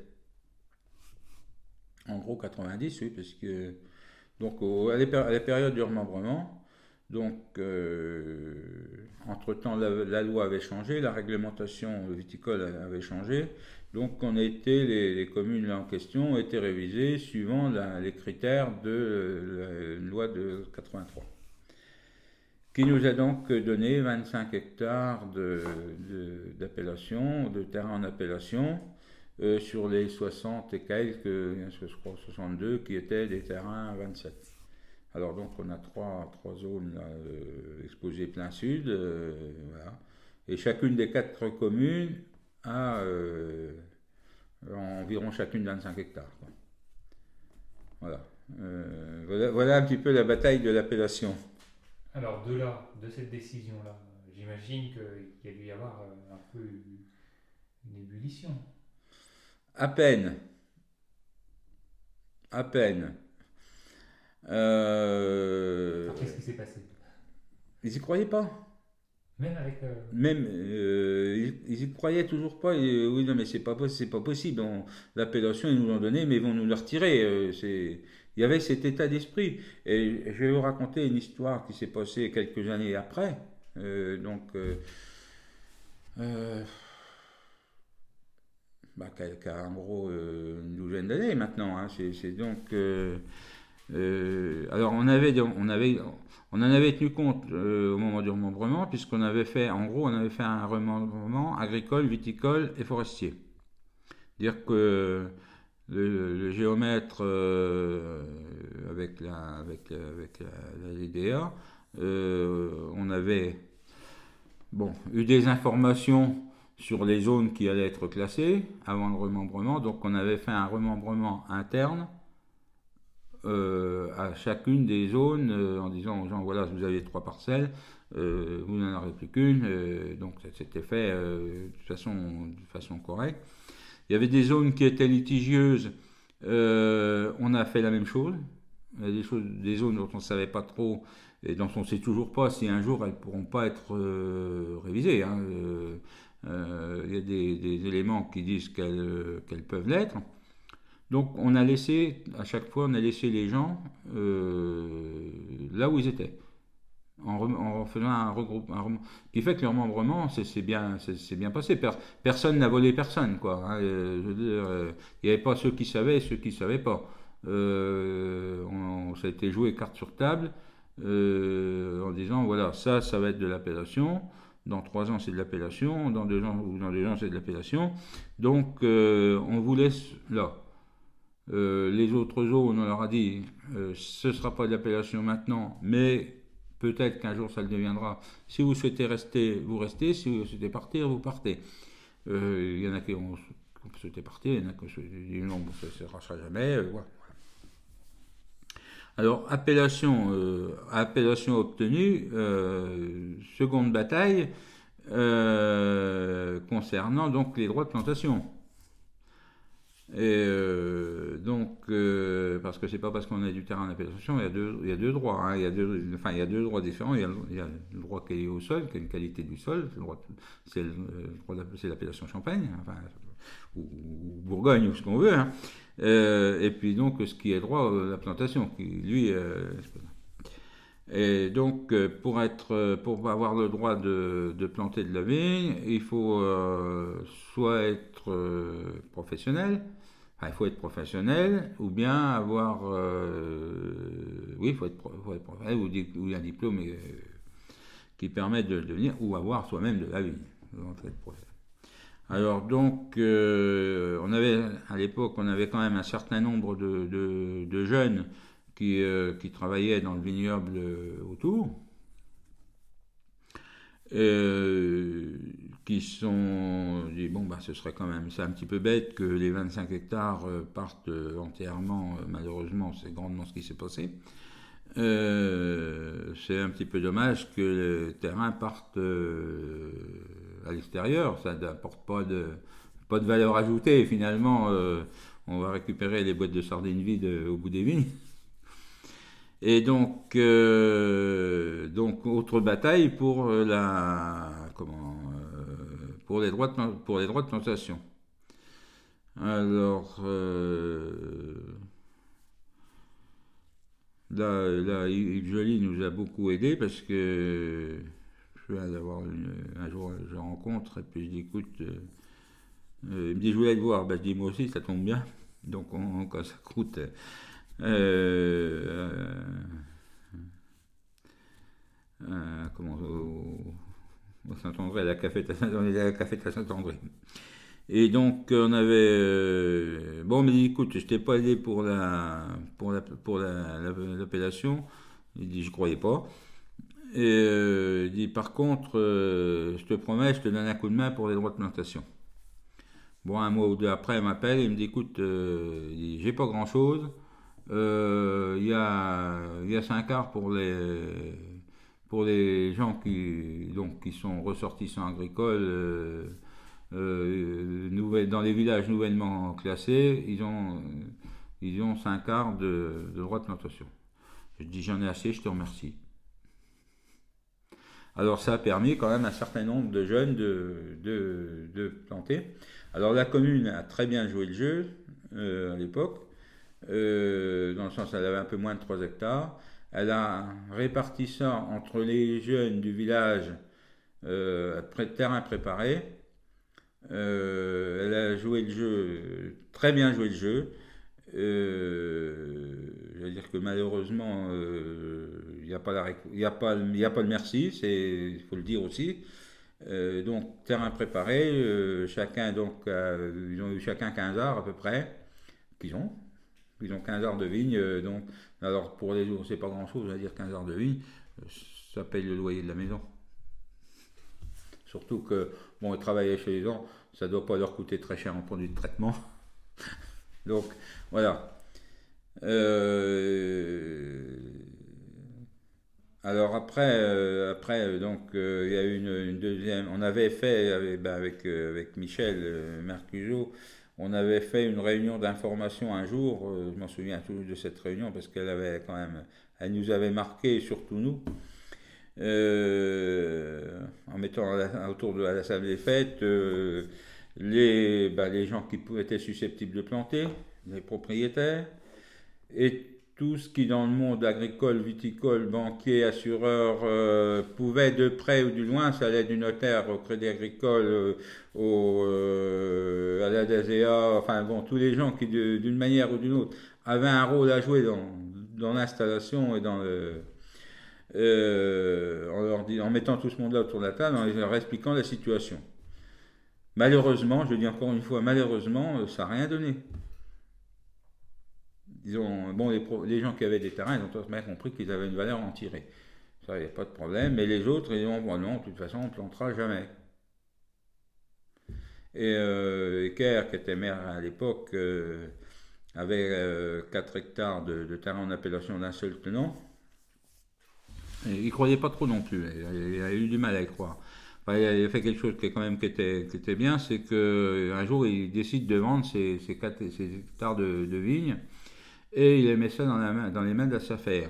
[SPEAKER 2] En gros, quatre-vingt-dix, oui, parce que... Donc, au, à, la, à la période du remembrement, Donc, euh, entre-temps, la, la loi avait changé, la réglementation viticole avait changé. Donc, on était, les, les communes là en question ont été révisées suivant la, les critères de la loi de quatre-vingt-trois, qui nous a donc donné vingt-cinq hectares de, de, d'appellation, de terrain en appellation, euh, sur les soixante et quelques, je crois soixante-deux, qui étaient des terrains à vingt-sept. Alors donc on a trois, trois zones là, euh, exposées plein sud, euh, voilà. Et chacune des quatre communes a euh, environ chacune vingt-cinq hectares. Quoi. Voilà. Euh, voilà. Voilà un petit peu la bataille de l'appellation.
[SPEAKER 1] Alors de là, de cette décision-là, j'imagine qu'il y a dû y avoir euh, un peu une ébullition.
[SPEAKER 2] À peine. À peine. Euh...
[SPEAKER 1] Alors qu'est-ce qui s'est passé?
[SPEAKER 2] Ils y croyaient pas.
[SPEAKER 1] Même avec... Euh...
[SPEAKER 2] Même, euh, ils, ils y croyaient toujours pas. Et, oui, non, mais c'est pas, c'est pas possible. On, l'appellation, ils nous l'ont donnée, mais ils vont nous la retirer. Euh, c'est, il y avait cet état d'esprit. Et je vais vous raconter une histoire qui s'est passée quelques années après. Euh, donc, euh, euh, bah, qui a en gros euh, une douzaine d'années maintenant. Hein. C'est, c'est donc. Euh, euh, alors, on avait, on avait, on en avait tenu compte euh, au moment du remembrement, puisqu'on avait fait, en gros, on avait fait un remembrement agricole, viticole et forestier. Dire que le, le géomètre, euh, avec la, avec, avec la, la D D A, euh, on avait bon, eu des informations sur les zones qui allaient être classées avant le remembrement, donc on avait fait un remembrement interne euh, à chacune des zones euh, en disant aux gens voilà, vous avez trois parcelles, euh, vous n'en aurez plus qu'une, euh, donc c'était fait euh, de, façon, de façon correcte. Il y avait des zones qui étaient litigieuses, euh, on a fait la même chose. Il y a des, choses, des zones dont on ne savait pas trop et dont on ne sait toujours pas si un jour elles ne pourront pas être euh, révisées. Hein. Euh, euh, il y a des, des éléments qui disent qu'elles, qu'elles peuvent l'être. Donc on a laissé, à chaque fois, on a laissé les gens euh, là où ils étaient, en, re, en faisant un regroupement, qui fait que le remembrement, c'est, c'est, bien, c'est, c'est bien passé. Per, personne n'a volé personne, quoi. Hein. Euh, je veux dire, euh, il n'y avait pas ceux qui savaient et ceux qui ne savaient pas. Euh, on, ça a été joué carte sur table euh, en disant voilà, ça, ça va être de l'appellation. Dans trois ans, c'est de l'appellation. Dans deux ans, ou dans deux ans, c'est de l'appellation. Donc, euh, on vous laisse là. Euh, les autres zones, on leur a dit euh, ce ne sera pas de l'appellation maintenant, mais peut-être qu'un jour ça le deviendra. Si vous souhaitez rester, vous restez. Si vous souhaitez partir, vous partez. Il euh, y en a qui ont, qui ont souhaité partir, il y en a qui ont dit non, bon, ça ne se passera jamais. Euh, voilà. Alors, appellation, euh, appellation obtenue, euh, seconde bataille euh, concernant donc les droits de plantation. Et euh, donc, euh, parce que c'est pas parce qu'on a du terrain en appellation, il y a deux, il y a deux droits. Hein, il y a deux, enfin, il y a deux droits différents. Il y a, il y a le droit qui est au sol, qui est une qualité du sol. Le droit, c'est, le, le droit c'est l'appellation Champagne, enfin, ou, ou Bourgogne, ou ce qu'on veut. Hein. Euh, et puis donc, ce qui est droit à la plantation, qui lui. Euh, et donc, pour être, pour avoir le droit de, de planter de la vigne, il faut euh, soit être euh, professionnel. Enfin, il faut être professionnel ou bien avoir euh, oui il faut être, faut être professionnel ou, ou un diplôme euh, qui permet de le devenir ou avoir soi-même de la vigne. Alors donc euh, on avait à l'époque on avait quand même un certain nombre de, de, de jeunes qui, euh, qui travaillaient dans le vignoble euh, autour. Euh, qui sont dit bon bah ce serait quand même c'est un petit peu bête que les vingt-cinq hectares euh, partent euh, entièrement euh, malheureusement c'est grandement ce qui s'est passé euh, c'est un petit peu dommage que le terrain parte euh, à l'extérieur ça n'apporte pas de pas de valeur ajoutée finalement euh, on va récupérer les boîtes de sardines vides au bout des vignes. Et donc, euh, donc autre bataille pour la comment euh, pour les droits de, pour les droits de plantation. Alors euh, là, là, Yves Joly nous a beaucoup aidé parce que je viens d'avoir une, un jour, je le rencontre et puis je dis écoute, euh, euh, il me dit je voulais te voir, ben, je dis moi aussi, ça tombe bien. Donc on, quand ça coûte. Euh, euh, euh, comment au, au Saint-André, à la cafette à Saint-André. Et donc on avait euh, bon, on me dit écoute, je t'ai pas aidé pour la pour la pour la, la, l'appellation. Il dit je croyais pas. Et euh, il dit par contre, euh, je te promets, je te donne un coup de main pour les droits de plantation. Bon, un mois ou deux après, il m'appelle et il me dit écoute, euh, il dit, j'ai pas grand chose. Il euh, y a il y a cinq quarts pour les pour les gens qui donc qui sont ressortissants agricoles. Euh, Euh, nouvelle, dans les villages nouvellement classés, ils ont, ils ont cinq quarts de, de droit de plantation. Je dis j'en ai assez, je te remercie. Alors ça a permis quand même à un certain nombre de jeunes de, de, de planter. Alors la commune a très bien joué le jeu euh, à l'époque, euh, dans le sens elle avait un peu moins de trois hectares. Elle a réparti ça entre les jeunes du village, euh, terrain préparé. Euh, elle a joué le jeu, très bien joué le jeu. Euh, je veux dire que malheureusement, il euh, n'y a, pas la, y a, pas, y a pas le merci, il faut le dire aussi. Euh, donc, terrain préparé, euh, chacun, donc, euh, ils ont eu chacun quinze arts à peu près, qu'ils ont. Ils ont quinze arts de vigne, euh, donc, alors pour les autres, c'est pas grand chose, on va dire quinze arts de vigne, ça paye le loyer de la maison. Surtout que, bon, ils travaillaient chez les gens, ça ne doit pas leur coûter très cher en produits de traitement. Donc, voilà. Euh, alors après, euh, après donc, euh, il y a eu une, une deuxième. On avait fait avec, ben, avec, euh, avec Michel euh, Mercuso, on avait fait une réunion d'information un jour. Euh, je m'en souviens toujours de cette réunion parce qu'elle avait quand même, elle nous avait marqué, surtout nous. Euh, en mettant la, autour de la salle des fêtes euh, les, bah, les gens qui étaient susceptibles de planter, les propriétaires, et tout ce qui dans le monde agricole, viticole, banquier, assureur euh, pouvait de près ou du loin, ça allait du notaire au Crédit Agricole, euh, au, euh, à la D A S E A, enfin bon, tous les gens qui d'une manière ou d'une autre avaient un rôle à jouer dans, dans l'installation et dans le euh, en, leur dit, en mettant tout ce monde-là autour de la table, en leur expliquant la situation. Malheureusement, je dis encore une fois, malheureusement, ça n'a rien donné. Disons, bon, les, pro, les gens qui avaient des terrains, ils ont tous bien compris qu'ils avaient une valeur à en tirer. Ça, il n'y a pas de problème. Mais les autres, ils ont, bon, non, de toute façon, on ne plantera jamais. Et euh, Ecker, qui était maire à l'époque, euh, avait euh, quatre hectares de, de terrain en appellation d'un seul tenant. Et il ne croyait pas trop non plus. Il, il a eu du mal à y croire. Enfin, il a fait quelque chose qui, est quand même, qui, était, qui était bien, c'est qu'un jour, il décide de vendre ses, ses, quatre, ses hectares de, de vignes et il met ça dans, la main, dans les mains de la SAFER.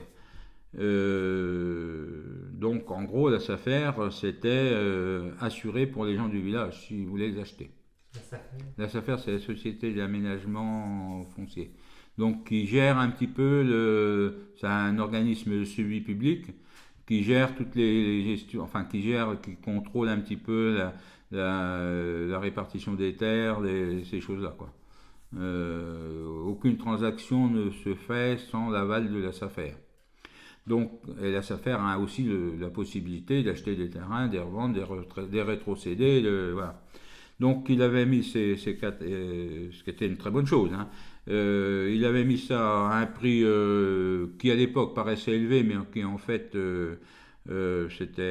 [SPEAKER 2] Euh, donc, en gros, la SAFER, c'était euh, assuré pour les gens du village s'ils voulaient les acheter.
[SPEAKER 1] La SAFER,
[SPEAKER 2] la SAFER, c'est la Société d'aménagement foncier. Donc, qui gère un petit peu, le, c'est un organisme de suivi public qui gère toutes les, les gestions, enfin qui gère, qui contrôle un petit peu la, la, la répartition des terres, les, ces choses-là, quoi. Euh, aucune transaction ne se fait sans l'aval de la SAFER. Donc, et la SAFER a aussi le, la possibilité d'acheter des terrains, des revendre, des, retra- des rétrocéder, de, voilà. Donc, il avait mis ces, ces quatre, euh, ce qui était une très bonne chose, hein. Euh, il avait mis ça à un prix euh, qui à l'époque paraissait élevé, mais qui en fait euh, euh, c'était,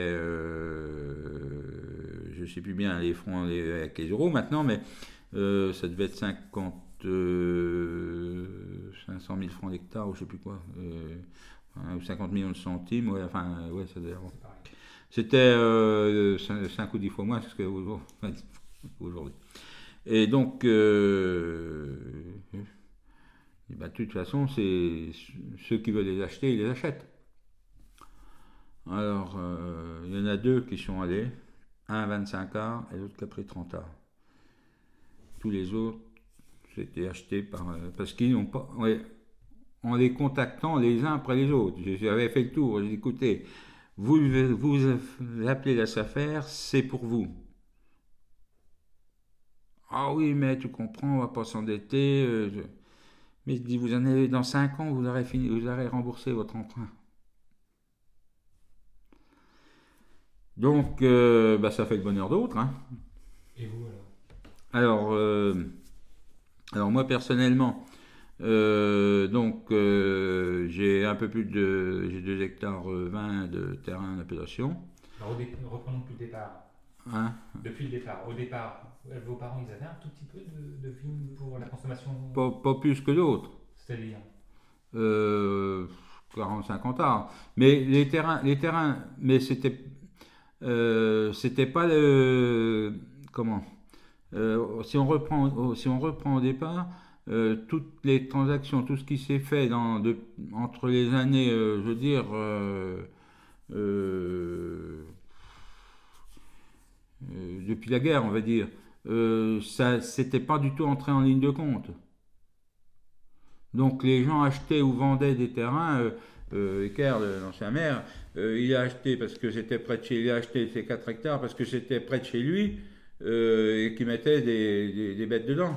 [SPEAKER 2] euh, je ne sais plus bien les francs les, avec les euros maintenant, mais euh, ça devait être cinquante, euh, cinq cent mille francs l'hectare ou je ne sais plus quoi, euh, ou cinquante millions de centimes, ouais, enfin, ouais, ça devait être. C'était euh, cinq ou dix fois moins que ce qu'aujourd'hui. Et donc, euh, et ben, de toute façon, c'est ceux qui veulent les acheter, ils les achètent. Alors, euh, il y en a deux qui sont allés, un à vingt-cinq arts et l'autre qui a pris trente arts. Tous les autres, c'était acheté par, parce qu'ils n'ont pas, ouais, en les contactant les uns après les autres. J'avais fait le tour, j'ai dit, écoutez, vous, vous appelez la SAFER, c'est pour vous. Ah oui, mais tu comprends, on va pas s'endetter. euh, je- Mais je dis, vous en avez dans cinq ans, vous aurez fini, vous aurez remboursé votre emprunt. Donc, euh, bah, ça fait le bonheur d'autres, hein.
[SPEAKER 1] Et vous alors?
[SPEAKER 2] Alors, euh, alors moi personnellement, euh, donc euh, j'ai un peu plus de, j'ai deux hectares euh, vingt de terrain d'appellation.
[SPEAKER 1] Alors, au dé- reprenons depuis le départ.
[SPEAKER 2] Hein.
[SPEAKER 1] Depuis le départ. Au départ, euh, vos parents, ils avaient un tout petit peu de, de vignes pour la consommation,
[SPEAKER 2] Pas, pas plus que d'autres.
[SPEAKER 1] c'est-à-dire.
[SPEAKER 2] Euh, quarante cinquante arts. Mais les terrains, les terrains, mais c'était, euh, c'était pas le, comment, Euh, si on reprend, si on reprend au départ, euh, toutes les transactions, tout ce qui s'est fait dans, de- entre les années, euh, je veux dire, euh, euh, euh, depuis la guerre, on va dire, euh, ça, c'était pas du tout entré en ligne de compte. Donc les gens achetaient ou vendaient des terrains. Euh, euh, Ecker, l'ancien maire, euh, il a acheté parce que c'était près de chez, il a acheté ses quatre hectares parce que c'était près de chez lui euh, et qu'il mettait des, des- des bêtes dedans.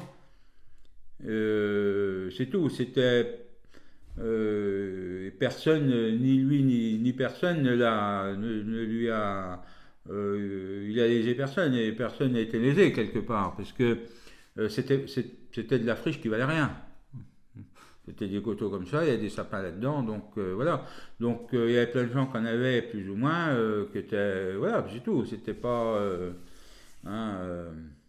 [SPEAKER 2] Euh, c'est tout. C'était euh, personne, ni lui ni, ni personne ne l'a, ne, ne lui a, euh, il a lésé personne et personne n'a été lésé quelque part parce que euh, c'était, c'est- c'était de la friche qui valait rien. C'était des coteaux comme ça, il y a des sapins là-dedans, donc euh, voilà. Donc euh, il y avait plein de gens qui en avaient plus ou moins, euh, qui étaient, voilà, c'est tout. C'était pas, euh, hein, euh,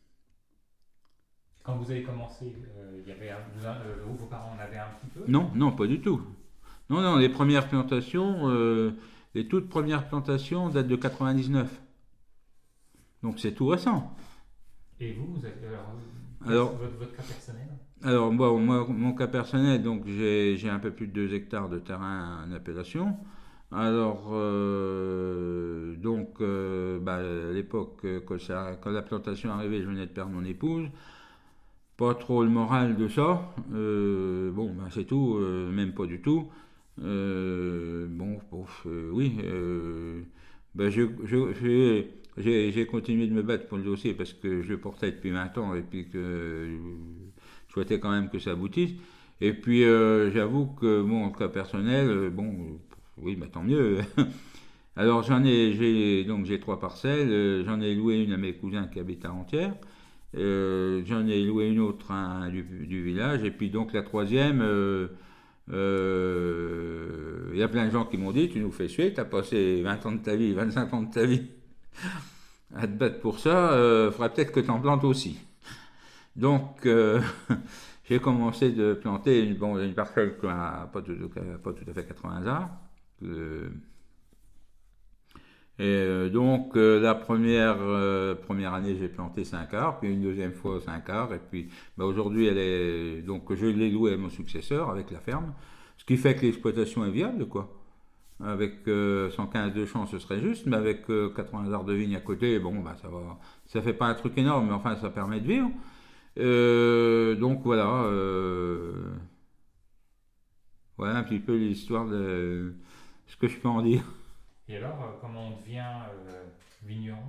[SPEAKER 1] Quand vous avez commencé, euh, il y avait un- vous, euh, vos parents en avaient un petit peu?
[SPEAKER 2] non, non, pas du tout. Non, non, les premières plantations, euh, les toutes premières plantations datent de quatre-vingt-dix-neuf. Donc c'est tout récent.
[SPEAKER 1] Et vous, vous avez, alors,
[SPEAKER 2] Alors,
[SPEAKER 1] votre, votre cas personnel?
[SPEAKER 2] alors moi, moi, mon cas personnel, donc j'ai j'ai un peu plus de deux hectares de terrain en appellation. Alors, euh, donc, euh, bah, à l'époque, euh, quand, ça- quand la plantation arrivait, je venais de perdre mon épouse. Pas trop le moral de ça. Euh, bon, bah, c'est tout, euh, même pas du tout. Euh, bon, pouf, euh, oui. Euh, bah, je, je- j'ai, j'ai- j'ai continué de me battre pour le dossier parce que je le portais depuis vingt ans et puis que je souhaitais quand même que ça aboutisse. Et puis, euh, j'avoue que, bon, en cas personnel, euh, bon, euh, oui, bah, tant mieux. Alors, j'en ai, j'ai, donc, j'ai trois parcelles. Euh, j'en ai loué une à mes cousins qui habitent à Entière. Euh, j'en ai loué une autre à un du, du village. Et puis, donc, la troisième, euh, euh, il y a plein de gens qui m'ont dit, tu nous fais suer, tu as passé vingt ans de ta vie, vingt-cinq ans de ta vie à te battre pour ça, euh, faudrait peut-être que tu en plantes aussi. Donc, euh, j'ai commencé de planter une, bon, une parcelle qui n'a pas, tout- pas tout à fait quatre-vingts arbres. Euh, et euh, donc, euh, la première, euh, première année, j'ai planté cinq arbres, puis une deuxième fois cinq arbres, et puis bah, aujourd'hui, elle est, donc, je l'ai louée à mon successeur avec la ferme, ce qui fait que l'exploitation est viable, quoi. Avec euh, cent quinze de champs, ce serait juste, mais avec euh, quatre-vingts arbres de vigne à côté, bon, bah, ça va, ça fait pas un truc énorme, mais enfin, ça permet de vivre. Euh, donc voilà, euh, voilà un petit peu l'histoire de ce que je peux en dire.
[SPEAKER 1] Et alors, euh, comment on devient euh, vigneron?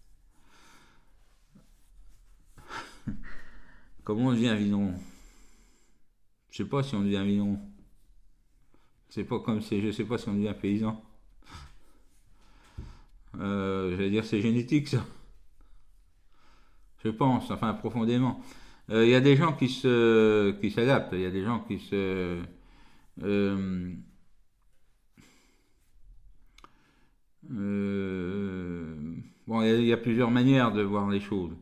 [SPEAKER 2] Comment on devient vigneron? Je sais pas si on devient vigneron. C'est pas comme si, je sais pas si on devient paysan. Euh, j'allais dire c'est génétique ça. Je pense, enfin profondément. Euh, Il y a des gens qui se, qui s'adaptent. Il y a des gens qui se, euh, euh, bon, il y, a, il y a plusieurs manières de voir les choses.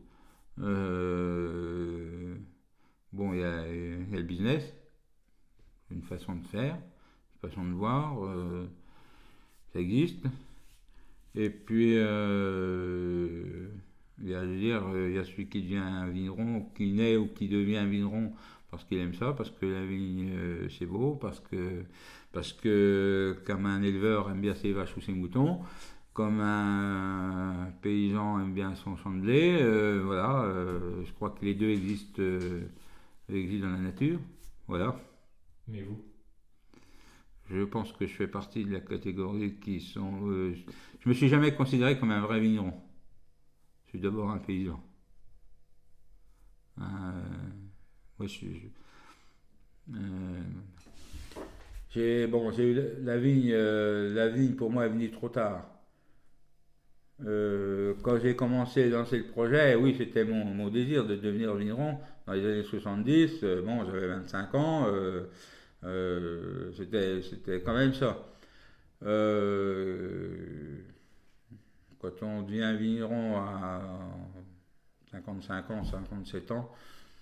[SPEAKER 2] Euh, bon, il y a, il y a le business, une façon de faire, une façon de voir, euh, ça existe. Et puis, euh, il y a, je veux dire, il y a celui qui devient un vigneron, qui naît ou qui devient un vigneron parce qu'il aime ça, parce que la vigne euh, c'est beau, parce que, parce que comme un éleveur aime bien ses vaches ou ses moutons, comme un paysan aime bien son champ de blé, euh, voilà, euh, je crois que les deux existent, euh, existent dans la nature, voilà.
[SPEAKER 1] Mais vous?
[SPEAKER 2] je pense que je fais partie de la catégorie qui sont... Euh, je me suis jamais considéré comme un vrai vigneron. Je suis d'abord un paysan. Euh, moi, je suis... Euh, j'ai, bon, j'ai eu la, la vigne, euh, la vigne pour moi est venue trop tard. Euh, quand j'ai commencé à lancer le projet, oui, c'était mon, mon désir de devenir vigneron dans les années soixante-dix. Euh, bon, j'avais vingt-cinq ans, euh, euh, c'était, c'était quand même ça. Euh, Quand on devient vigneron à cinquante-cinq ans, cinquante-sept ans,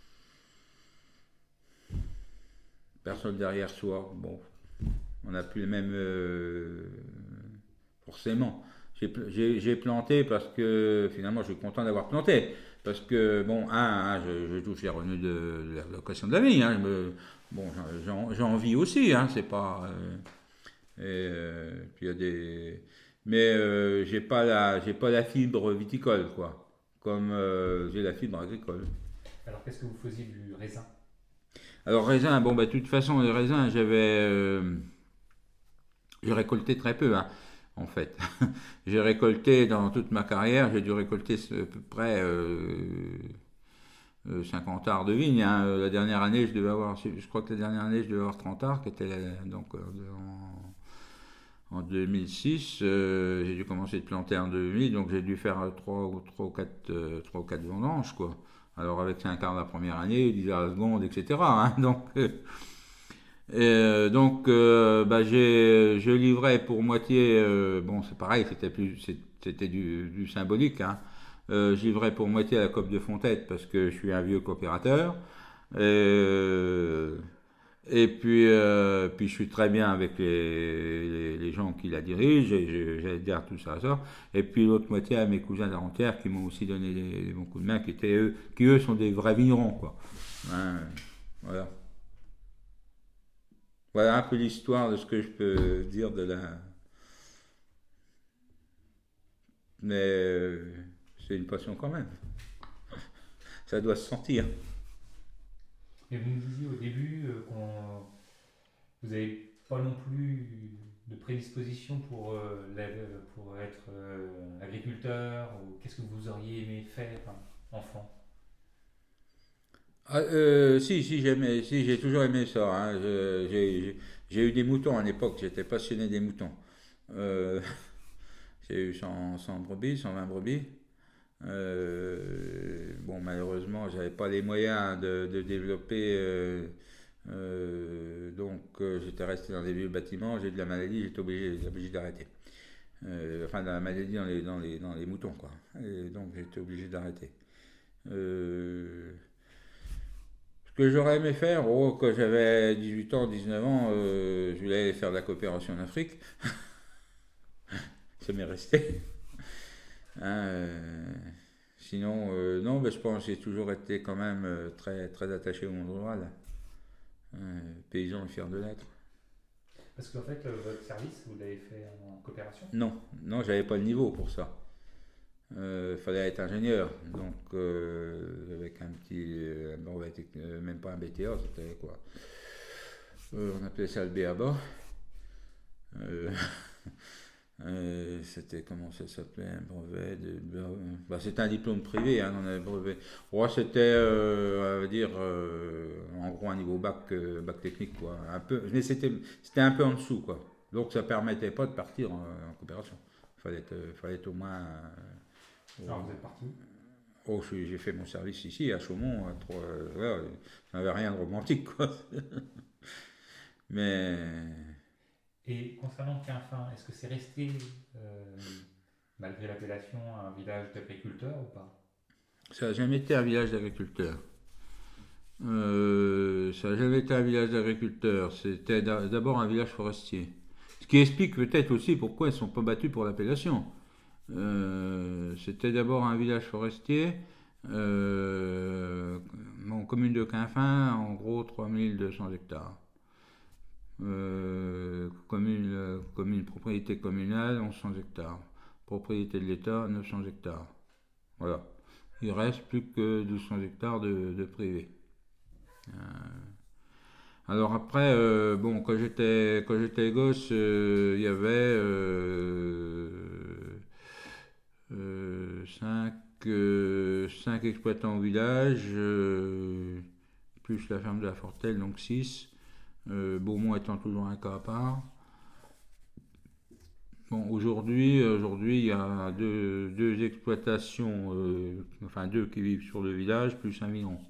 [SPEAKER 2] personne derrière soi. Bon, on n'a plus les mêmes. Euh, forcément. J'ai, j'ai, j'ai planté parce que finalement je suis content d'avoir planté. Parce que, bon, un, un je, je touche les revenus de, de la location de la vie. Hein, je me, bon, j'en, j'en vis aussi, hein, c'est pas. Euh, et, euh, puis il y a des. Mais euh, j'ai pas la, j'ai pas la fibre viticole, quoi. Comme euh, j'ai la fibre agricole.
[SPEAKER 1] Alors, qu'est-ce que vous faisiez du raisin?
[SPEAKER 2] Alors, raisin, bon, bah, de toute façon, les raisins, j'avais. Euh, j'ai récolté très peu, hein, en fait. J'ai récolté dans toute ma carrière, j'ai dû récolter à peu près euh, euh, cinquante arts de vigne. Hein. La dernière année, je devais avoir, je crois que la dernière année, je devais avoir trente arts, qui était la- donc euh, en, en deux mille six. Euh, j'ai dû commencer de planter en deux mille, donc j'ai dû faire trois ou trois ou quatre, euh, trois ou quatre vendanges, quoi. Alors avec cinq arts la première année, dix arts la seconde, et cetera. Hein. Donc euh, et, euh, donc, euh, bah, j'ai, je livrais pour moitié, euh, bon, c'est pareil, c'était plus, c'est- c'était du, du symbolique, hein. Euh, je livrais pour moitié à la COP de Fontaine parce que je suis un vieux coopérateur. Et, euh, et puis, euh, puis je suis très bien avec les, les, les gens qui la dirigent, et je- j'allais dire tout ça, ça. Et puis l'autre moitié à mes cousins d'Arentière qui m'ont aussi donné des, des bons coups de main, qui étaient eux, qui eux sont des vrais vignerons, quoi. Hein, voilà. Voilà un peu l'histoire de ce que je peux dire de la. Mais euh, c'est une passion quand même. Ça doit se sentir.
[SPEAKER 1] Et vous me disiez au début euh, qu'on vous n'avez pas non plus de prédisposition pour, euh, la- pour être euh, agriculteur, ou qu'est-ce que vous auriez aimé faire, hein, enfant?
[SPEAKER 2] Ah, euh, si, si, j'aimais, si, j'ai toujours aimé ça. Hein. Je- j'ai, j'ai- j'ai eu des moutons à l'époque, j'étais passionné des moutons. Euh, j'ai eu cent, cent brebis, cent vingt brebis. Euh, bon, malheureusement, j'avais pas les moyens de, de développer. Euh, euh, donc, euh, j'étais resté dans des vieux bâtiments. J'ai eu de la maladie, j'étais obligé, obligé d'arrêter. Euh, enfin, de la maladie dans les, dans les, dans les moutons, quoi. Et donc, j'étais obligé d'arrêter. Euh, ce que j'aurais aimé faire, oh, quand j'avais dix-huit ans, dix-neuf ans, euh, je voulais aller faire de la coopération en Afrique. Ça m'est resté. Hein, euh, sinon, euh, non, ben, je pense que j'ai toujours été quand même euh, très, très attaché au monde rural. Euh, Paysan et fier de l'être.
[SPEAKER 1] Parce qu'en fait, euh, votre service, vous l'avez fait en coopération?
[SPEAKER 2] Non, non, j'avais pas le niveau pour ça. Il euh, fallait être ingénieur, donc euh, avec un petit, euh, bon, euh, même pas un B T A, c'était quoi? Euh, on appelait ça le B A B A. Euh, euh, c'était comment ça s'appelait, un brevet de, de- bah, c'était un diplôme privé, hein, on avait brevet. Ouais, c'était, euh, on va dire, euh, en gros un niveau bac, euh, bac technique, quoi. Un peu, mais c'était, c'était un peu en dessous, quoi. Donc ça permettait pas de partir en, en coopération. Fallait être, fallait être au moins. euh,
[SPEAKER 1] Alors,
[SPEAKER 2] au-
[SPEAKER 1] vous êtes parti où?
[SPEAKER 2] Oh, je j'ai fait mon service ici, à Chaumont, à trois, euh, voilà, ça n'avait rien de romantique, quoi. Mais
[SPEAKER 1] Et concernant Quinfin, est-ce que c'est resté, euh, malgré l'appellation, un village d'agriculteurs ou pas?
[SPEAKER 2] ça n'a jamais été un village d'agriculteurs. Euh, ça n'a jamais été un village d'agriculteurs. C'était d'a- d'abord un village forestier. Ce qui explique peut-être aussi pourquoi ils ne sont pas battus pour l'appellation. Euh, c'était d'abord un village forestier. Euh, en commune de Quinfin, en gros trois mille deux cents hectares. Euh, commune, euh, commune, propriété communale, onze cents hectares. Propriété de l'État, neuf cents hectares. Voilà. Il reste plus que douze cents hectares de, de privé. Euh, Alors après, euh, bon, quand j'étais quand j'étais gosse, euh, il y avait euh, euh, cinq, euh, cinq exploitants au village, euh, plus la ferme de la Fortelle, donc six. Euh, Beaumont étant toujours un cas à part. Bon, aujourd'hui, aujourd'hui, il y a deux, deux exploitations, euh, enfin deux qui vivent sur le village, plus un miron.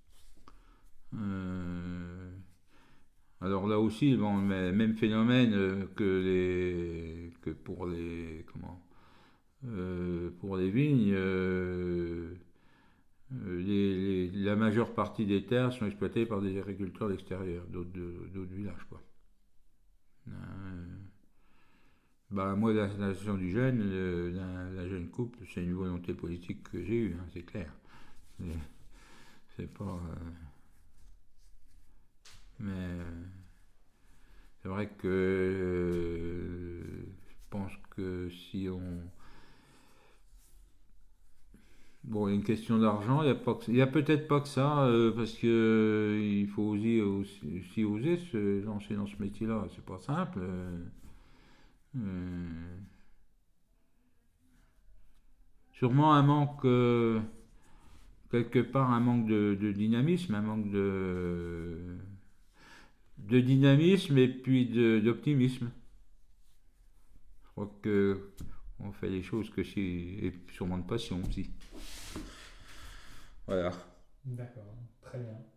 [SPEAKER 2] Euh, alors là aussi, bon, mais même phénomène euh, que les que pour les comment euh, pour les vignes, euh, euh, les- les- la majeure partie des terres sont exploitées par des agriculteurs d'extérieur, d'autres de- d'autres villages, quoi. Euh, Bah, moi, la la nation du jeune, le- la, la jeune couple, c'est une volonté politique que j'ai eue, hein, c'est clair. C'est c'est pas. euh, mais euh, c'est vrai que euh, je pense que si on. Bon, il y a une question d'argent, il y a, pas que- il y a peut-être pas que ça, euh, parce que euh, il faut oser aussi, aussi oser se lancer dans ce métier-là, c'est pas simple. euh, euh, Sûrement un manque. Euh, quelque part un manque de, de dynamisme, un manque de, de dynamisme et puis de- d'optimisme. Je crois que on fait les choses que si et sûrement de passion aussi. Voilà.
[SPEAKER 1] D'accord, très bien.